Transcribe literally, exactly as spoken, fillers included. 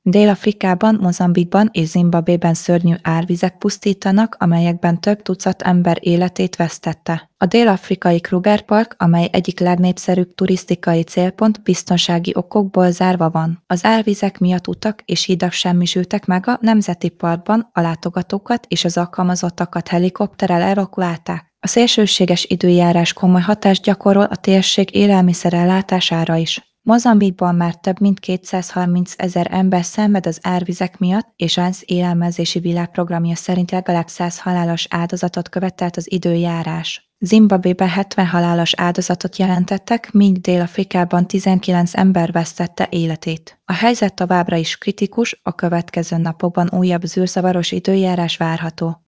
Dél-Afrikában, Mozambikban és Zimbabwében szörnyű árvizek pusztítanak, amelyekben több tucat ember életét vesztette. A dél-afrikai Kruger Park, amely egyik legnépszerűbb turisztikai célpont, biztonsági okokból zárva van. Az árvizek miatt utak és hidak semmisültek meg, a nemzeti parkban a látogatókat és az alkalmazottakat helikopterrel evakuálták. A szélsőséges időjárás komoly hatást gyakorol a térség élelmiszerellátására is. Mozambikban már több mint kétszázharminc ezer ember szenved az árvizek miatt, és az élelmezési világprogramja szerint legalább száz halálos áldozatot követelt az időjárás. Zimbabwében hetven halálos áldozatot jelentettek, míg Dél-Afrikában tizenkilenc ember vesztette életét. A helyzet továbbra is kritikus, a következő napokban újabb zűrzavaros időjárás várható.